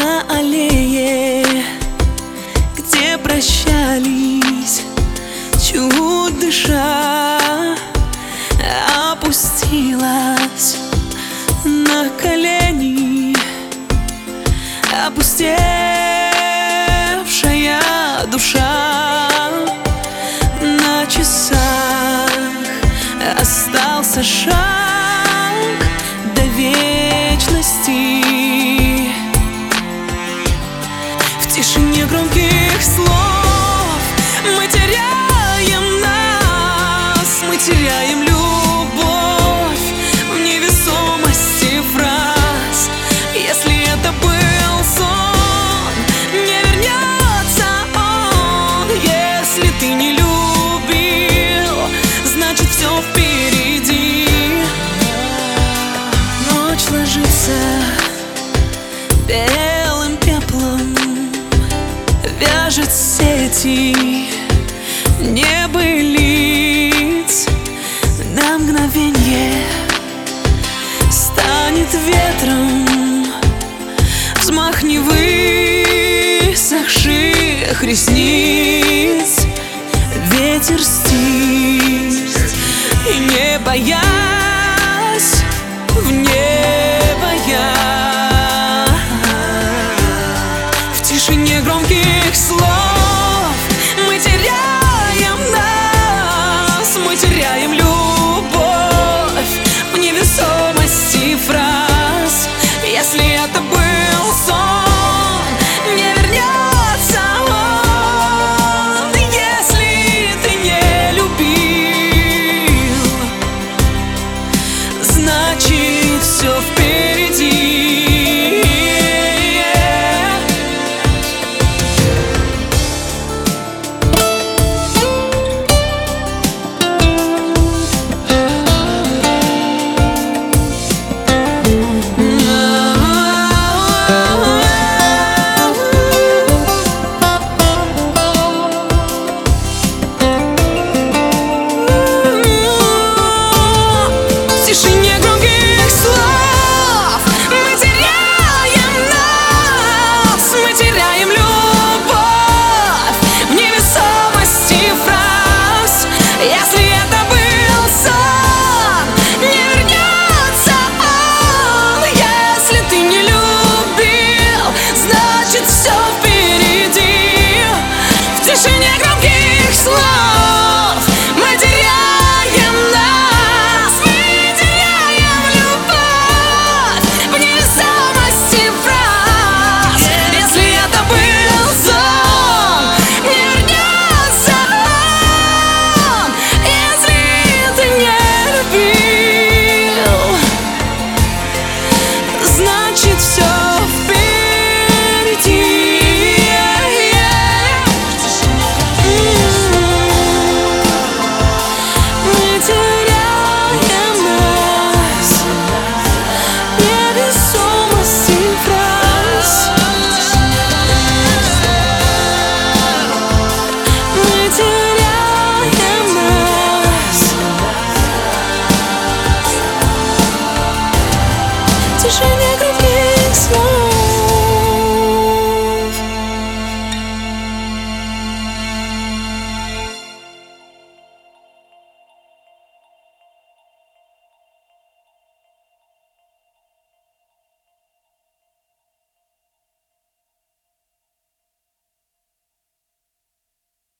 на аллее, где прощались, чуть дыша, опустилась на колени, опустевшая душа. На часах остался шаг до вечности. В тишине громких слов мы теряем нас, мы теряем любовь в невесомости фраз. Если это был сон, не вернется он. Если ты не любил, значит все впереди. Ночь ложится белым пеплом, вяжет сети небылиц. На мгновенье станет ветром взмах невысохших ресниц. Ветер стих, и не боясь, в небо я. В тишине громких слов